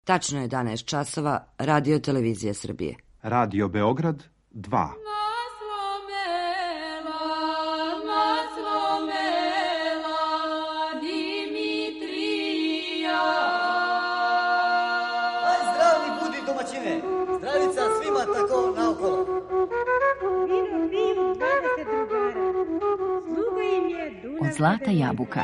Tačno je 11 časova, Radio Televizija Srbije. Radio Beograd 2. Zdravica svima tako naokolo. Od zlata jabuka.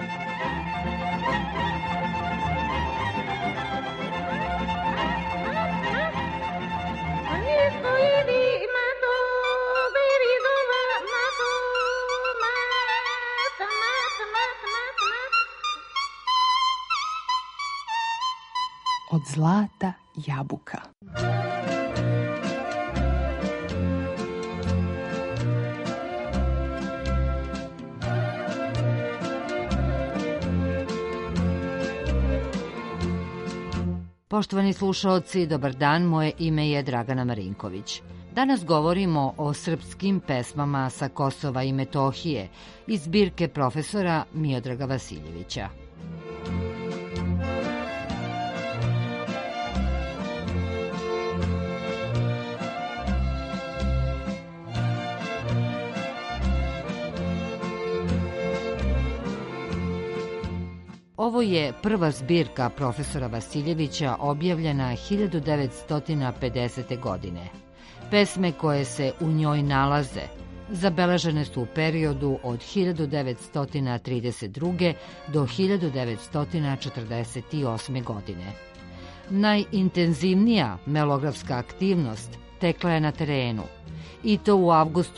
Od zlata jabuka. Poštovani slušaoci, dobar dan, moje ime je Dragana Marinković. Danas govorimo o srpskim pesmama sa Kosova i Metohije iz zbirke profesora Miodraga Vasiljevića. Ovo je prva zbirka profesora Vasiljevića objavljena 1950. godine. Pesme koje se u njoj nalaze zabeležene su u periodu od 1932. do 1948. godine. Najintenzivnija melografska aktivnost tekla je na terenu, i to u avgustu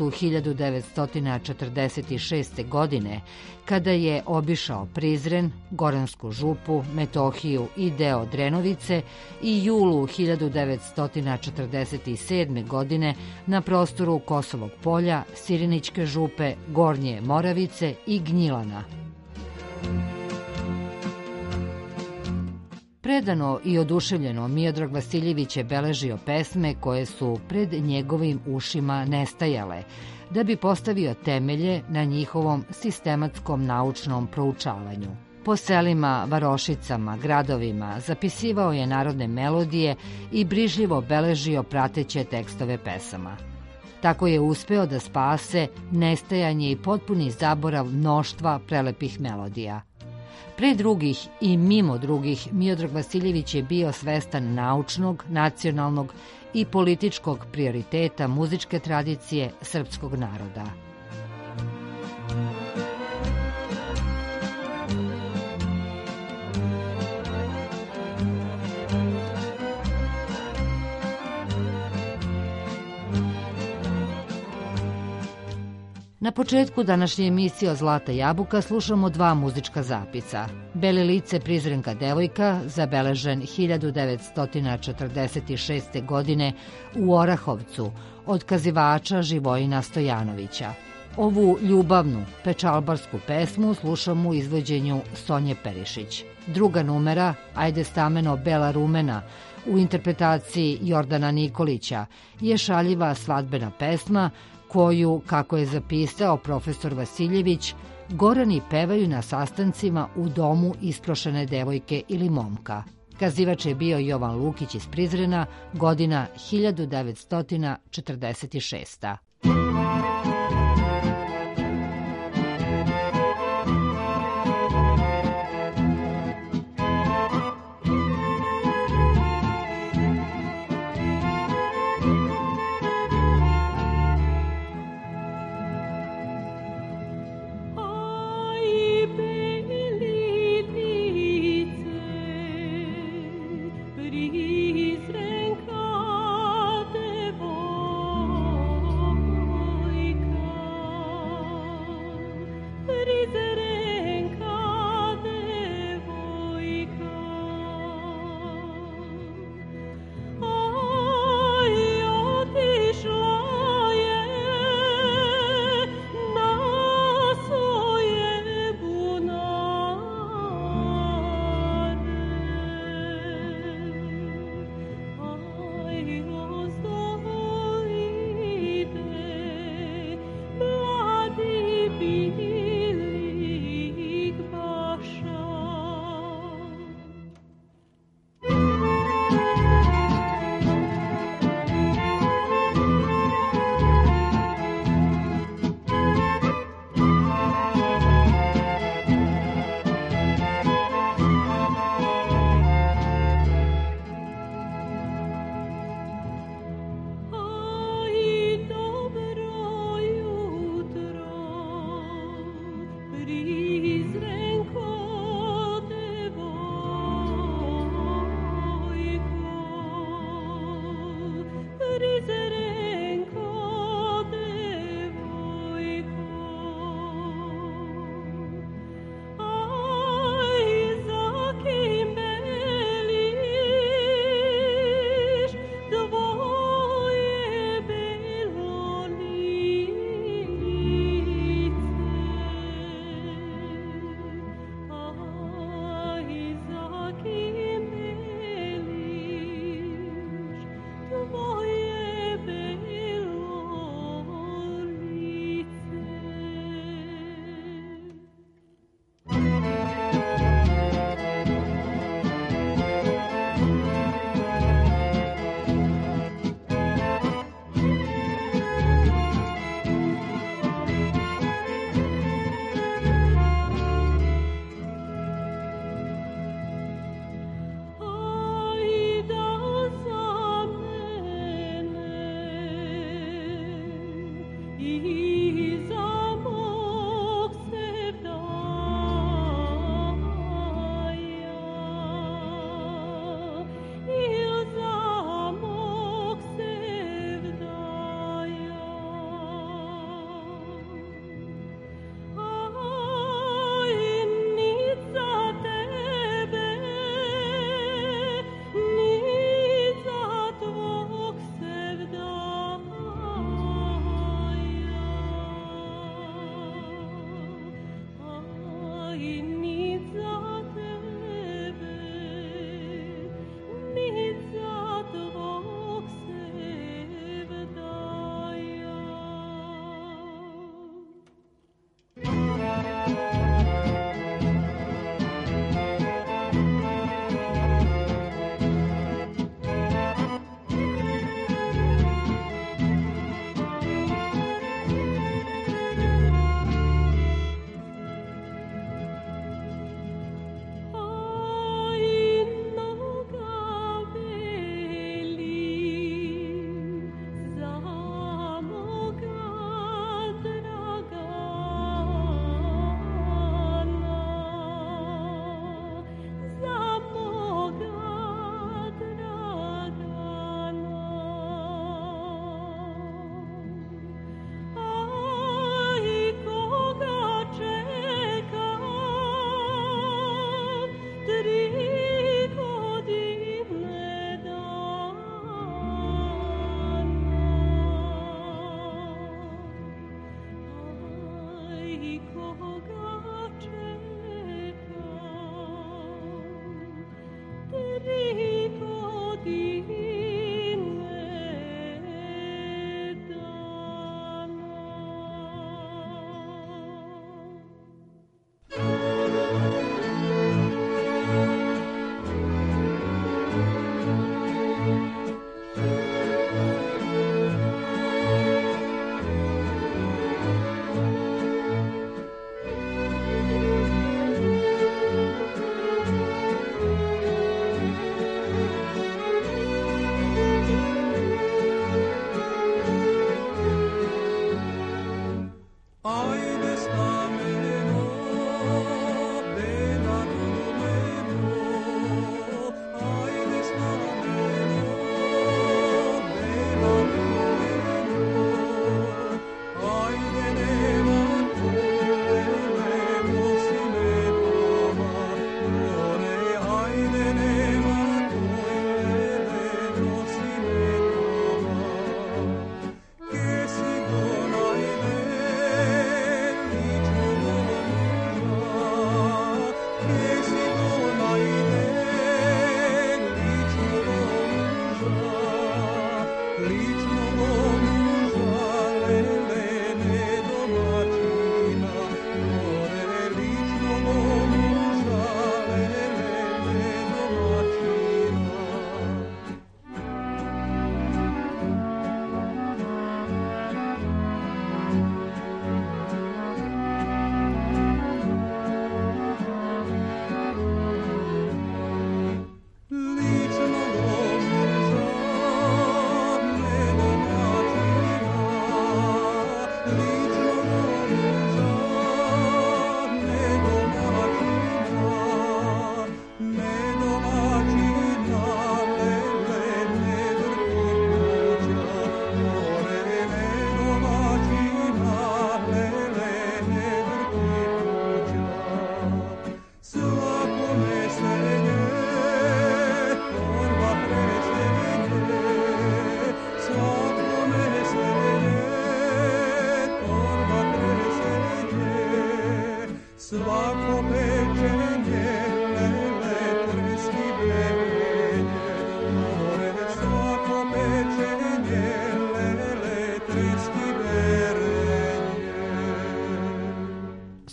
1946. godine, kada je obišao Prizren, Goransku župu, Metohiju i deo Drenovice, i julu 1947. godine na prostoru Kosovog polja, Sirinićke župe, Gornje Moravice i Gnjilana. Predano i oduševljeno Miodrag Vasiljević je beležio pesme koje su pred njegovim ušima nestajale, da bi postavio temelje na njihovom sistematskom naučnom proučavanju. Po selima, varošicama, gradovima zapisivao je narodne melodije i brižljivo beležio prateće tekstove pesama. Tako je uspeo da spase nestajanje i potpuni zaborav mnoštva prelepih melodija. Pre drugih i mimo drugih, Miodrag Vasiljević je bio svestan naučnog, nacionalnog i političkog prioriteta muzičke tradicije srpskog naroda. Na početku današnje emisije o Zlata jabuka slušamo dva muzička zapisa. Bele lice Prizrenka devojka, zabeležen 1946. godine u Orahovcu od kazivača Živojina Stojanovića. Ovu ljubavnu pečalbarsku pesmu slušamo u izvođenju Sonje Perišić. Druga numera, Ajde stameno Bela rumena, u interpretaciji Jordana Nikolića, je šaljiva svadbena pesma koju, kako je zapisao profesor Vasiljević, Gorani pevaju na sastancima u domu isprošene devojke ili momka. Kazivač je bio Jovan Lukić iz Prizrena, godina 1946.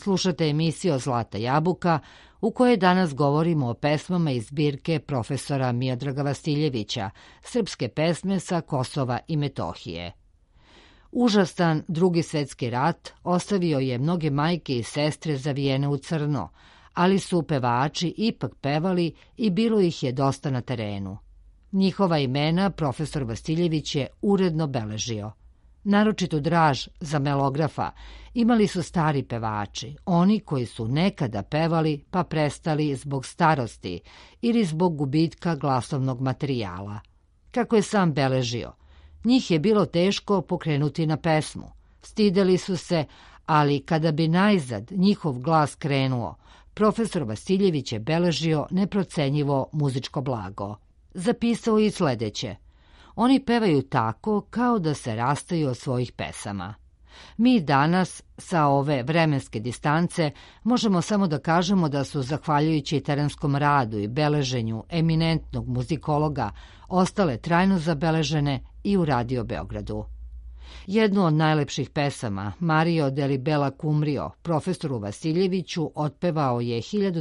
Slušate emisiju Zlata jabuka, u kojoj danas govorimo o pesmama iz zbirke profesora Miodraga Vasiljevića, srpske pesme sa Kosova i Metohije. Užasan Drugi svetski rat ostavio je mnoge majke i sestre zavijene u crno, ali su pevači ipak pevali i bilo ih je dosta na terenu. Njihova imena profesor Vasiljević je uredno beležio. Naročitu draž za melografa imali su stari pevači, oni koji su nekada pevali pa prestali zbog starosti ili zbog gubitka glasovnog materijala. Kako je sam beležio, njih je bilo teško pokrenuti na pesmu. Stideli su se, ali kada bi najzad njihov glas krenuo, profesor Vasiljević je beležio neprocenjivo muzičko blago. Zapisao i sledeće: oni pevaju tako kao da se rastaju od svojih pesama. Mi danas, sa ove vremenske distance, možemo samo da kažemo da su, zahvaljujući terenskom radu i beleženju eminentnog muzikologa, ostale trajno zabeležene i u Radio Beogradu. Jednu od najlepših pesama, Mario deli Bela Cumrio, profesoru Vasiljeviću otpevao je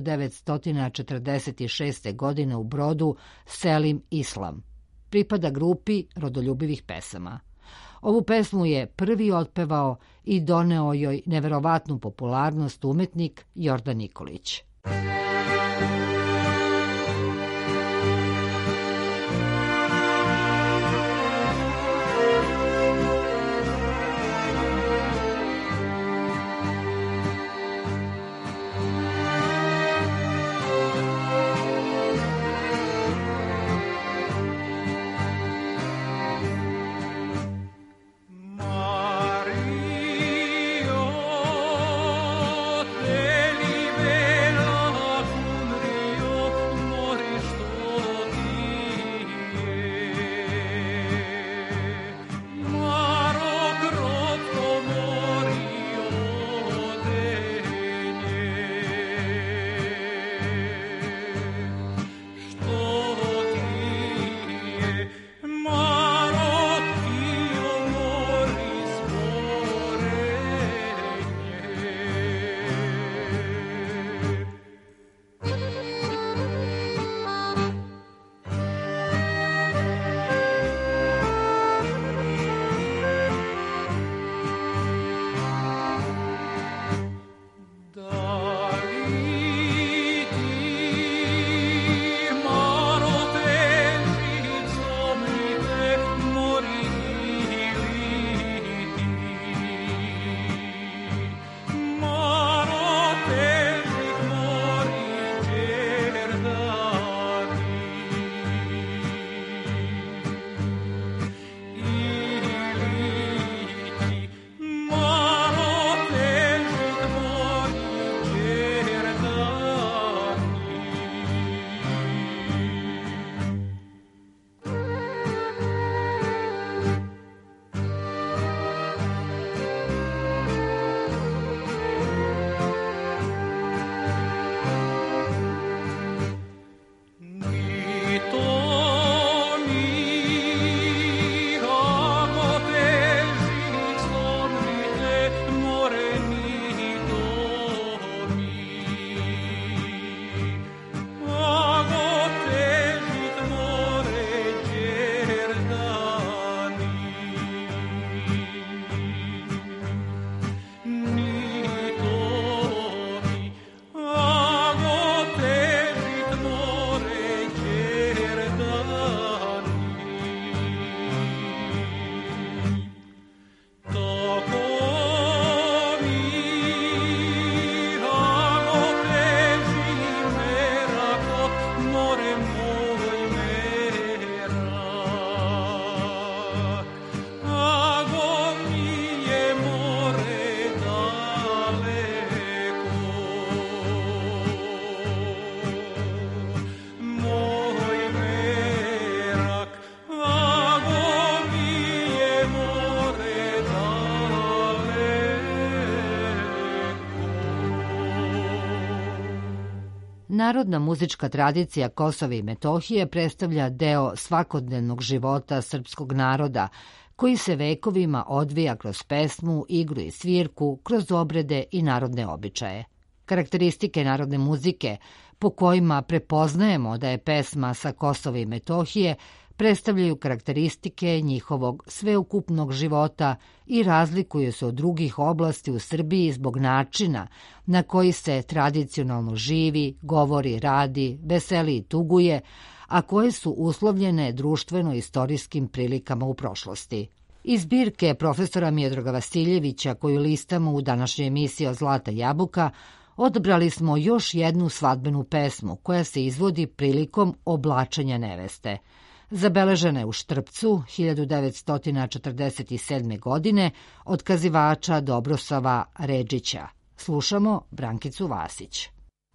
1946. godine u Brodu Selim Islam. Pripada grupi rodoljubivih pesama. Ovu pesmu je prvi otpevao i doneo joj neverovatnu popularnost umetnik Jordan Nikolić. Narodna muzička tradicija Kosova i Metohije predstavlja deo svakodnevnog života srpskog naroda, koji se vekovima odvija kroz pesmu, igru i svirku, kroz obrede i narodne običaje. Karakteristike narodne muzike, po kojima prepoznajemo da je pesma sa Kosova i Metohije, predstavljaju karakteristike njihovog sveukupnog života i razlikuju se od drugih oblasti u Srbiji zbog načina na koji se tradicionalno živi, govori, radi, veseli i tuguje, a koje su uslovljene društveno-istorijskim prilikama u prošlosti. Iz zbirke profesora Miodraga Vasiljevića, koju listamo u današnjoj emisiji o Zlata jabuka, odabrali smo još jednu svadbenu pesmu koja se izvodi prilikom oblačenja neveste. Zabeležena je u Štrpcu 1947. godine od kazivača Dobrosava Redžića. Slušamo Brankicu Vasić.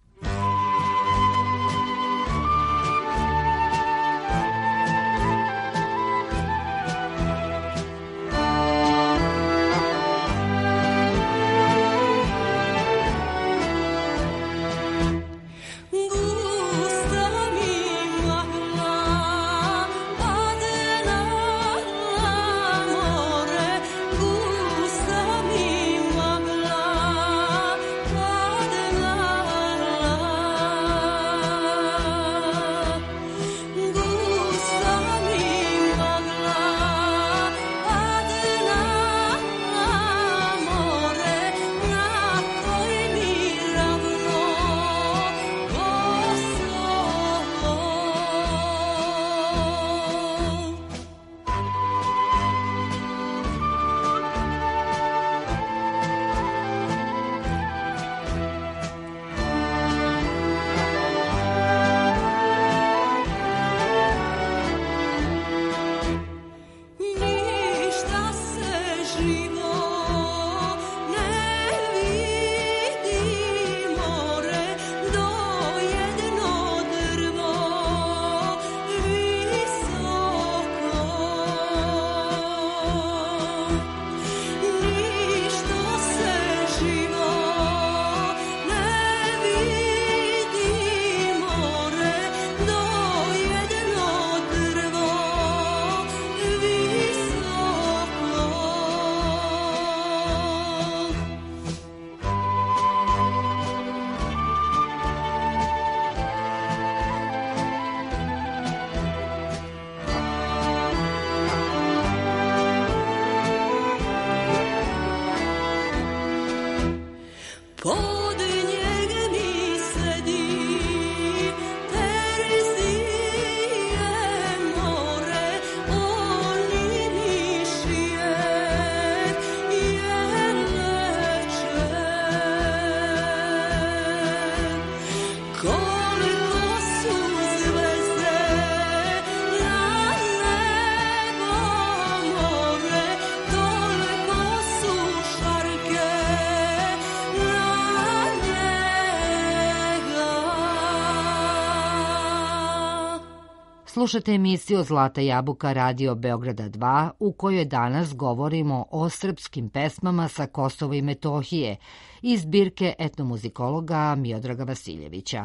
Slušate emisiju Zlata jabuka Radio Beograda 2, u kojoj danas govorimo o srpskim pesmama sa Kosova i Metohije iz zbirke etnomuzikologa Miodraga Vasiljevića.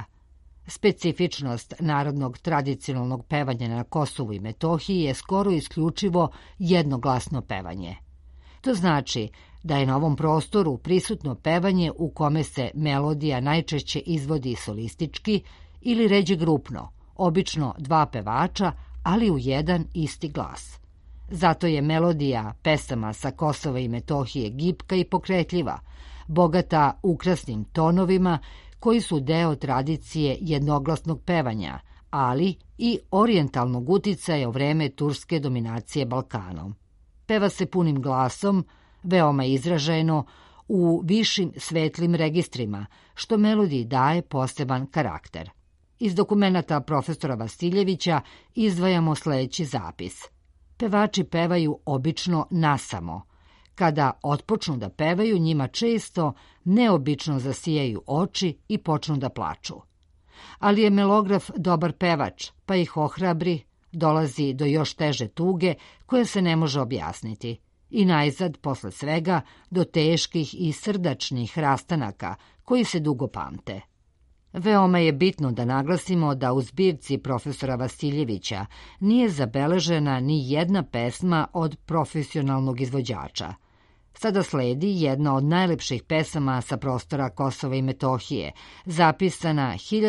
Specifičnost narodnog tradicionalnog pevanja na Kosovu i Metohiji je skoro isključivo jednoglasno pevanje. To znači da je na ovom prostoru prisutno pevanje u kome se melodija najčešće izvodi solistički ili ređe grupno, obično dva pevača, ali u jedan isti glas. Zato je melodija pesama sa Kosova i Metohije gibka i pokretljiva, bogata ukrasnim tonovima koji su deo tradicije jednoglasnog pevanja, ali i orijentalnog uticaja u vreme turske dominacije Balkanom. Peva se punim glasom, veoma izraženo, u višim svetlim registrima, što melodiji daje poseban karakter. Iz dokumenata profesora Vasiljevića izdvajamo sledeći zapis. Pevači pevaju obično nasamo. Kada otpočnu da pevaju, njima često neobično zasijaju oči i počnu da plaču. Ali je melograf dobar pevač, pa ih ohrabri, dolazi do još teže tuge koja se ne može objasniti. I najzad, posle svega, do teških i srdačnih rastanaka koji se dugo pamte. Veoma je bitno da naglasimo da u zbirci profesora Vasiljevića nije zabeležena ni jedna pesma od profesionalnog izvođača. Sada sledi jedna od najlepših pesama sa prostora Kosova i Metohije, zapisana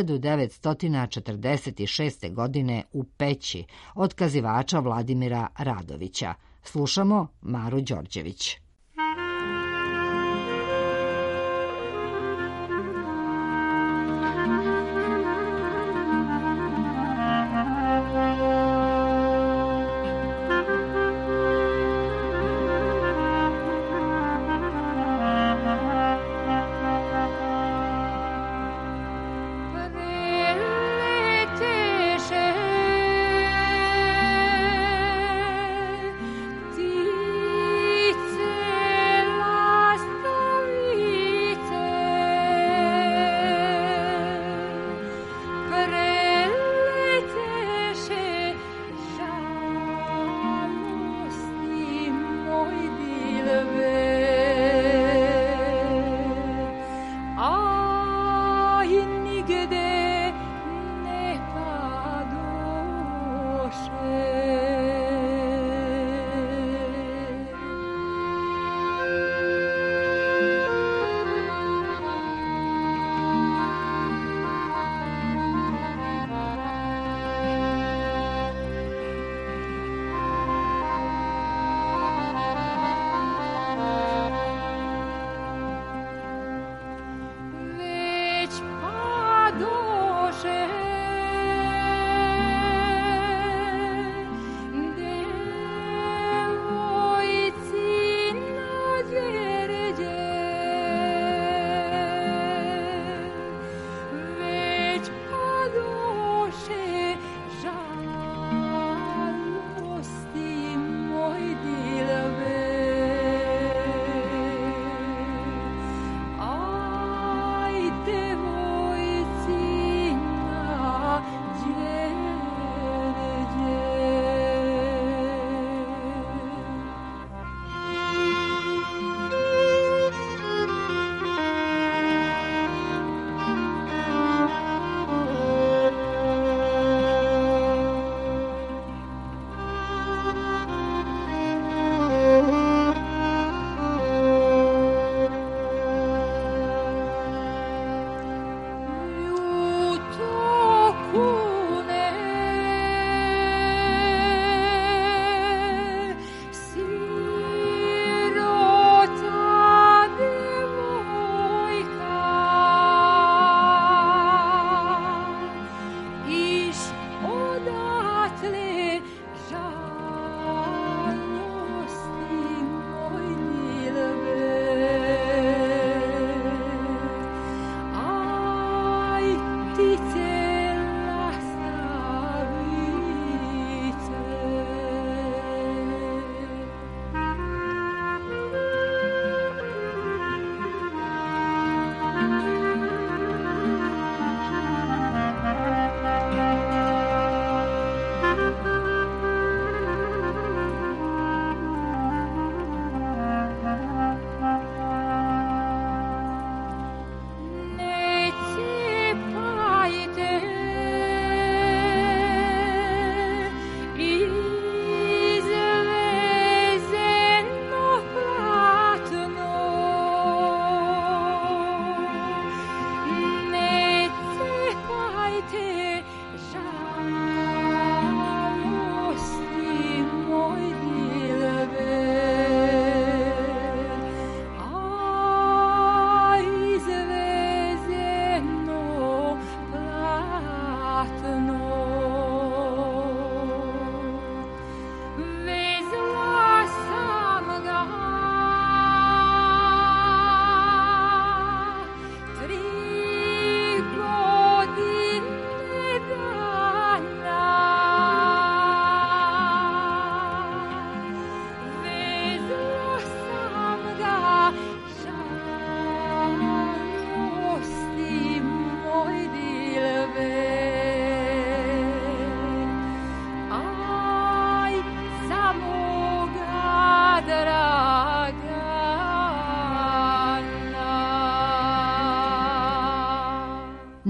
1946. godine u Peći od kazivača Vladimira Radovića. Slušamo Maru Đorđević. Ti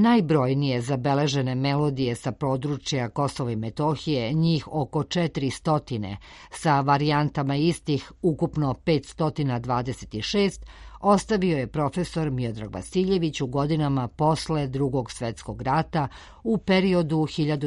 najbrojnije zabeležene melodije sa područja Kosova i Metohije, njih oko 400, sa varijantama istih ukupno 526, ostavio je profesor Miodrag Vasiljević u godinama posle Drugog svetskog rata u periodu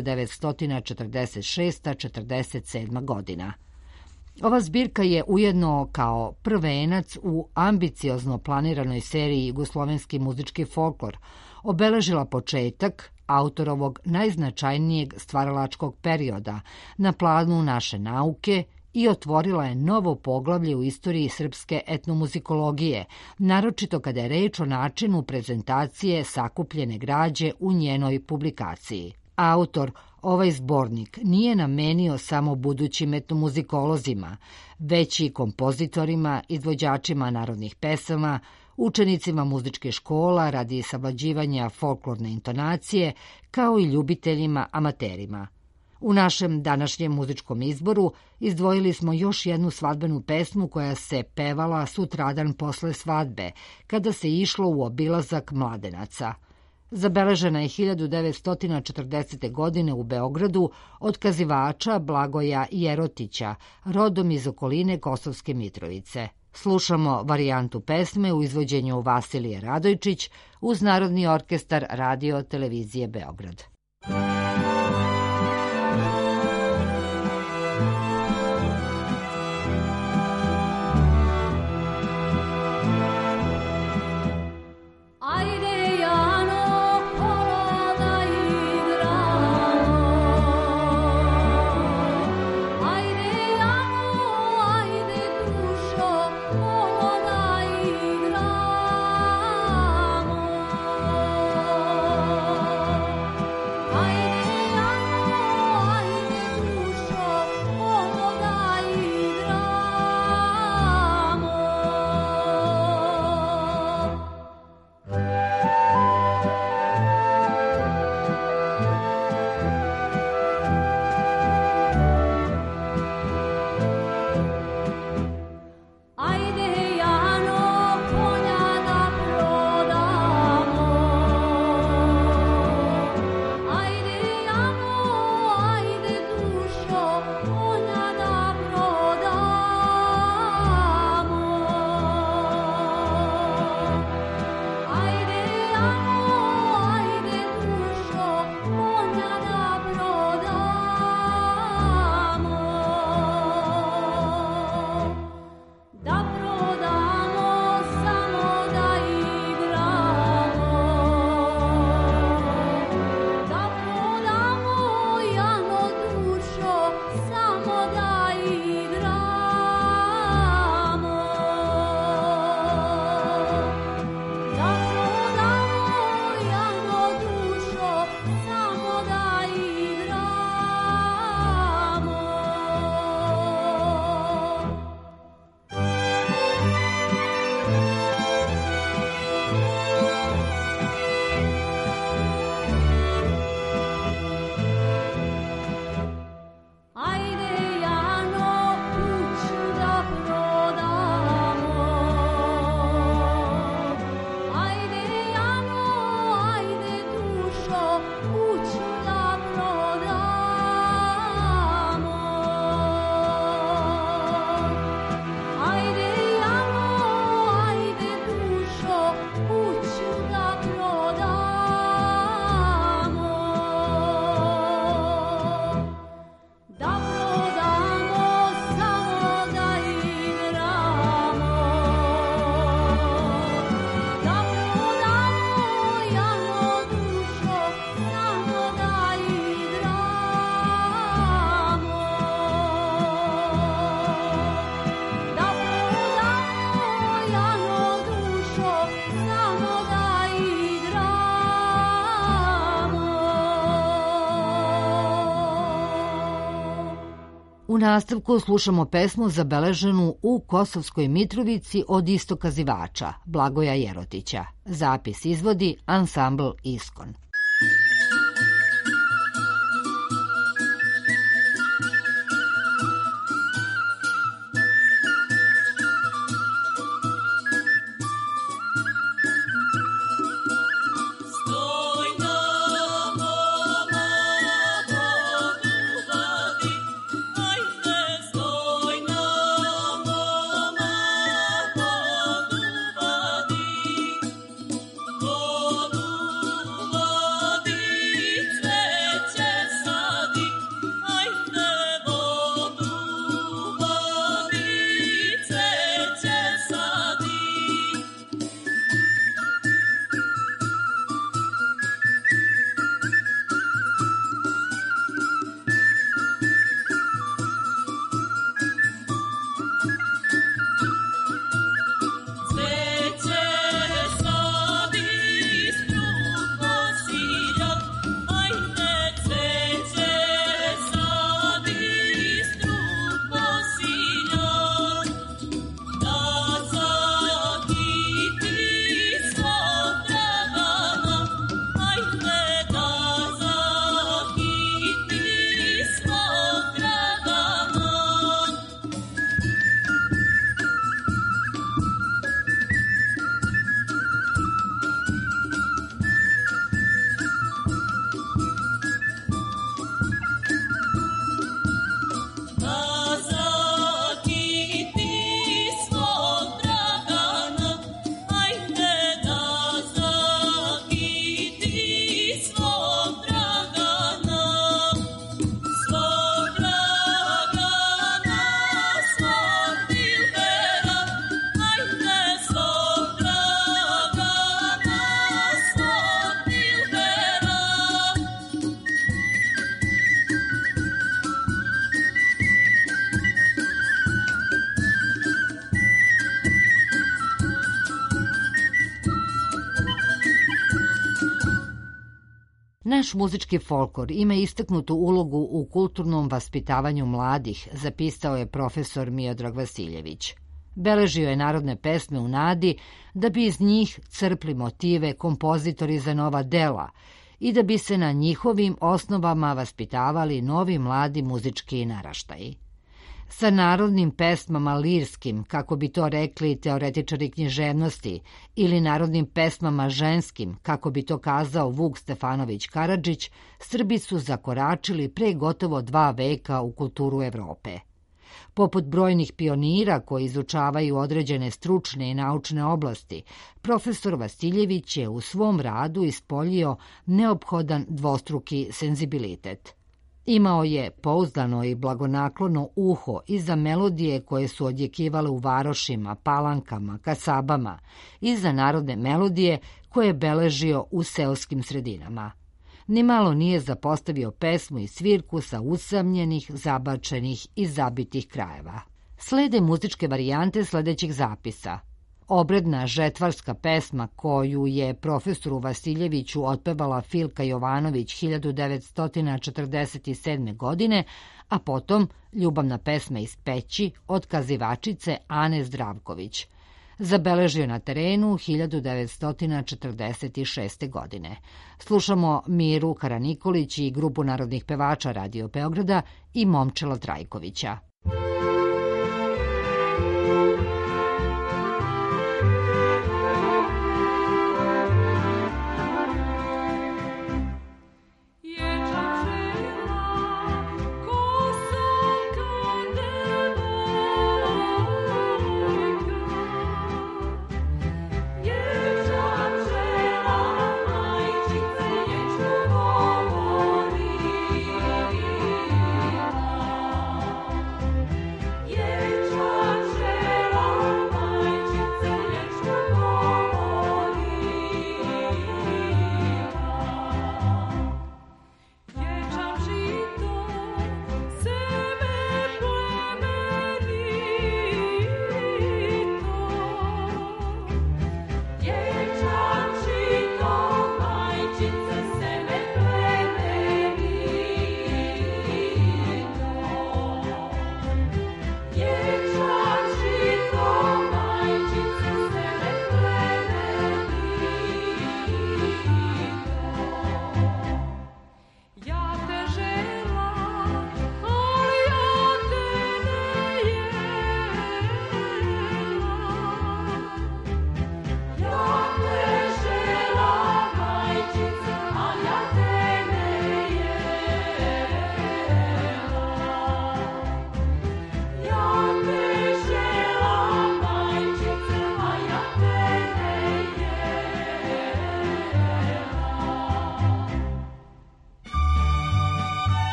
1946-47 godina. Ova zbirka je ujedno kao prvenac u ambiciozno planiranoj seriji Jugoslovenski muzički folklor obeležila početak autorovog najznačajnijeg stvaralačkog perioda na planu naše nauke i otvorila je novo poglavlje u istoriji srpske etnomuzikologije, naročito kada je reč o načinu prezentacije sakupljene građe u njenoj publikaciji. Autor ovaj zbornik nije namenio samo budućim etnomuzikolozima, već i kompozitorima, izvođačima narodnih pesama, učenicima muzičkih škola radi savlađivanja folklorne intonacije, kao i ljubiteljima amaterima. U našem današnjem muzičkom izboru izdvojili smo još jednu svadbenu pesmu koja se pevala sutradan posle svadbe, kada se išlo u obilazak mladenaca. Zabeležena je 1940. godine u Beogradu od kazivača Blagoja Jerotića, rodom iz okoline Kosovske Mitrovice. Slušamo varijantu pesme u izvođenju Vasilije Radojčić uz Narodni orkestar Radio televizije Beograd. U nastavku slušamo pesmu zabeleženu u Kosovskoj Mitrovici od istog kazivača, Blagoja Jerotića. Zapis izvodi ansambl Iskon. Stojno Naš muzički folklor ima istaknutu ulogu u kulturnom vaspitavanju mladih, zapisao je profesor Miodrag Vasiljević. Beležio je narodne pesme u nadi da bi iz njih crpli motive kompozitori za nova dela i da bi se na njihovim osnovama vaspitavali novi mladi muzički naraštaji. Sa narodnim pesmama lirskim, kako bi to rekli teoretičari književnosti, ili narodnim pesmama ženskim, kako bi to kazao Vuk Stefanović Karadžić, Srbi su zakoračili pre gotovo 2 veka u kulturu Evrope. Poput brojnih pionira koji izučavaju određene stručne i naučne oblasti, profesor Vasiljević je u svom radu ispoljio neophodan dvostruki senzibilitet. Imao je pouzdano i blagonaklono uho i za melodije koje su odjekivale u varošima, palankama, kasabama i za narodne melodije koje je beležio u seoskim sredinama. Nimalo nije zapostavio pesmu i svirku sa usamljenih, zabačenih i zabitih krajeva. Slede muzičke varijante sledećih zapisa. Obredna žetvarska pesma koju je profesoru Vasiljeviću otpevala Filka Jovanović 1947. godine, a potom ljubavna pesma iz Peći od kazivačice Ane Zdravković. Zabeležio na terenu 1946. godine. Slušamo Miru Karanikolić i grupu narodnih pevača Radio Beograda i Momčila Trajkovića. Yeah.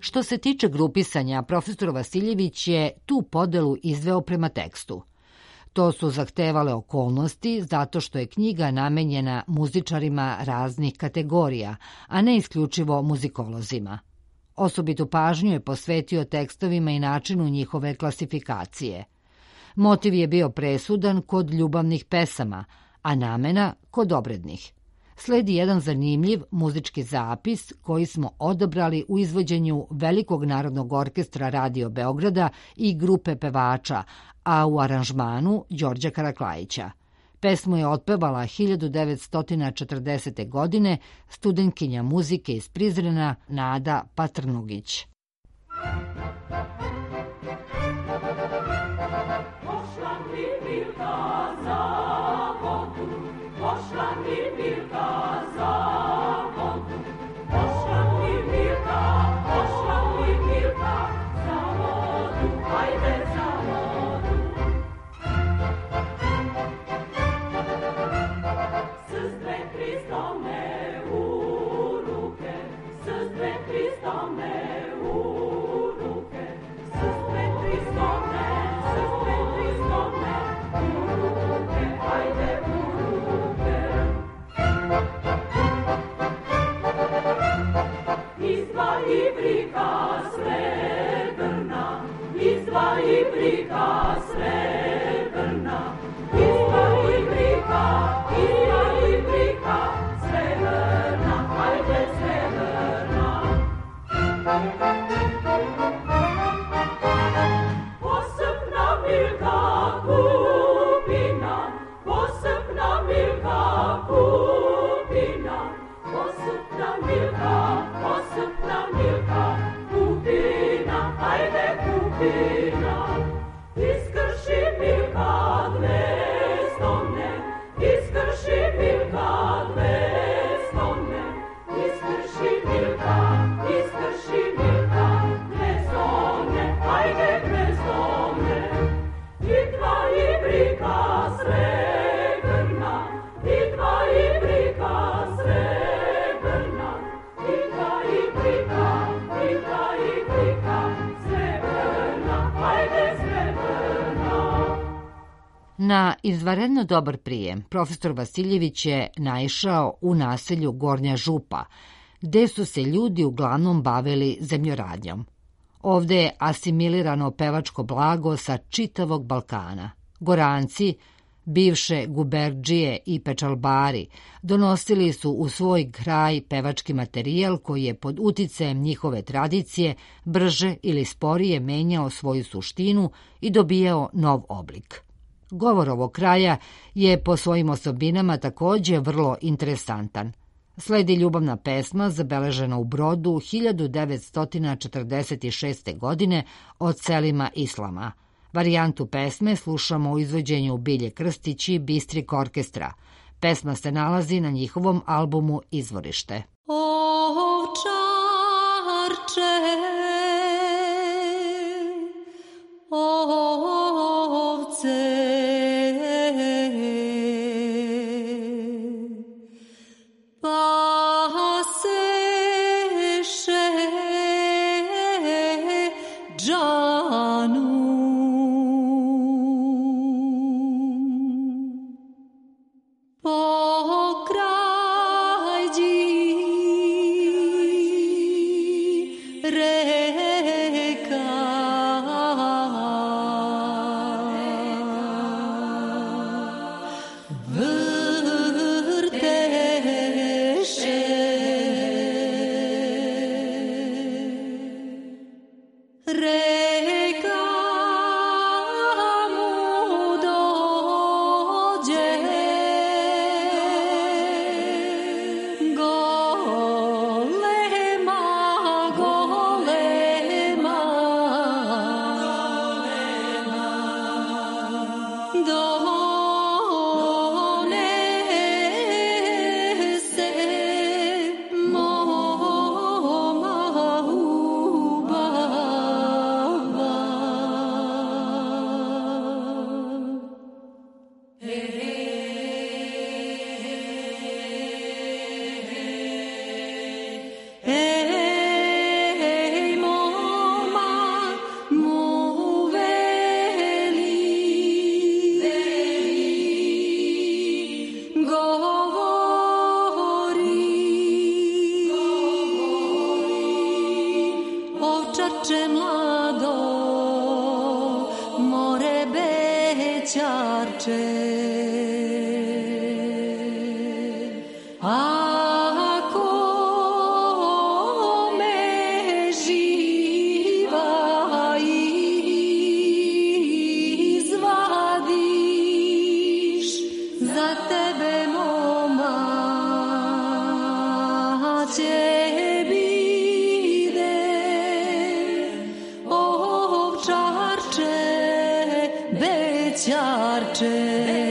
Što se tiče grupisanja, profesor Vasiljević je tu podelu izveo prema tekstu. To su zahtevale okolnosti zato što je knjiga namenjena muzičarima raznih kategorija, a ne isključivo muzikolozima. Osobitu pažnju je posvetio tekstovima i načinu njihove klasifikacije. Motiv je bio presudan kod ljubavnih pesama, a namena kod obrednih. Sledi jedan zanimljiv muzički zapis koji smo odabrali u izvođenju Velikog narodnog orkestra Radio Beograda i grupe pevača, a u aranžmanu Đorđa Karaklajića. Pesmu je otpevala 1940. godine studentkinja muzike iz Prizrena Nada Patrnugić. Na izvanredno dobar prijem profesor Vasiljević je naišao u naselju Gornja Župa, gde su se ljudi uglavnom bavili zemljoradnjom. Ovde je asimilirano pevačko blago sa čitavog Balkana. Goranci, bivše guberdžije i pečalbari donosili su u svoj kraj pevački materijal koji je pod uticajem njihove tradicije brže ili sporije menjao svoju suštinu i dobijao nov oblik. Govor ovog kraja je po svojim osobinama takođe vrlo interesantan. Sledi ljubavna pesma zabeležena u Brodu 1946. godine od Selima Islama. Varijantu pesme slušamo u izvođenju Bilje Krstić i Bistrik orkestra. Pesma se nalazi na njihovom albumu Izvorište. Ovčarče, ovce, paseše džanu. Pokrajđi re Ovče mlado, more bećarče, ako me živa izvadiš, za tebe moma tebi idem, ovčarče bećarče.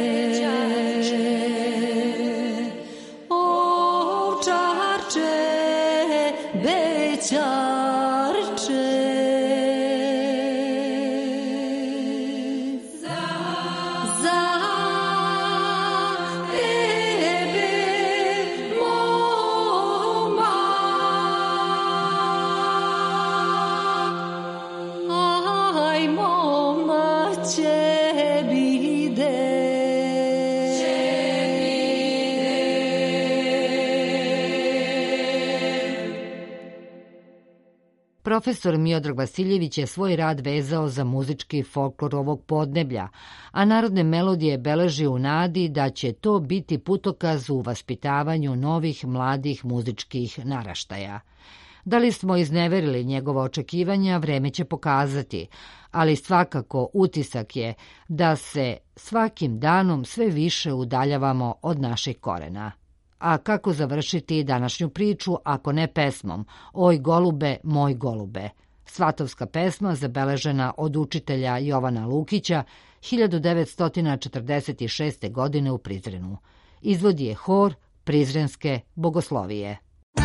Profesor Miodrag Vasiljević je svoj rad vezao za muzički folklor ovog podneblja, a narodne melodije beleži u nadi da će to biti putokaz u vaspitavanju novih mladih muzičkih naraštaja. Da li smo izneverili njegova očekivanja, vreme će pokazati, ali svakako utisak je da se svakim danom sve više udaljavamo od naših korena. A kako završiti današnju priču ako ne pesmom Oj golube, moj golube? Svatovska pesma zabeležena od učitelja Jovana Lukića 1946. godine u Prizrenu. Izvodi je hor Prizrenske bogoslovije.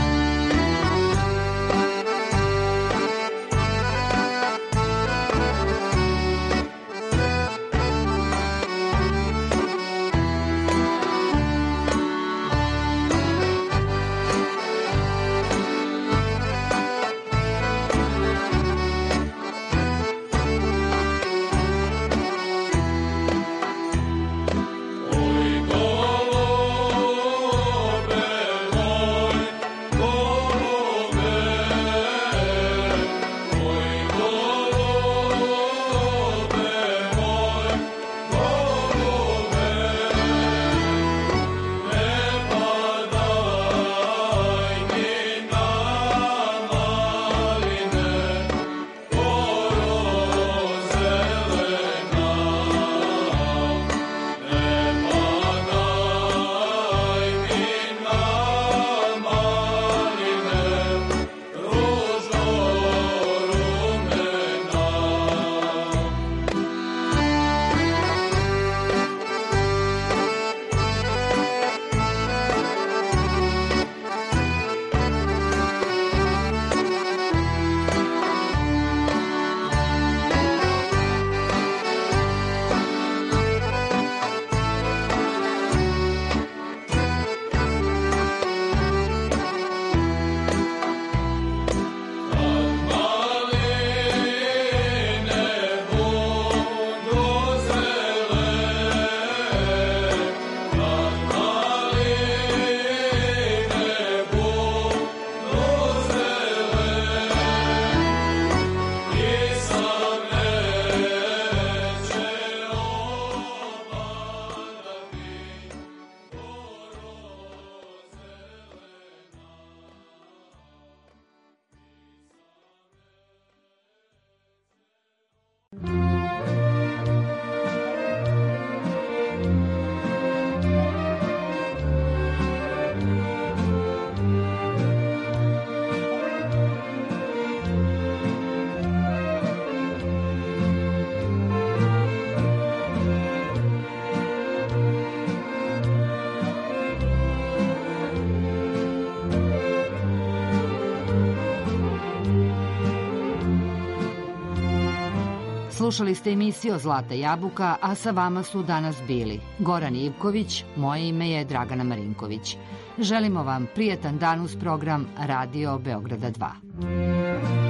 Slušali ste emisiju Zlata jabuka, a sa vama su danas bili Goran Ivković, moje ime je Dragana Marinković. Želimo vam prijatan dan uz program Radio Beograda 2.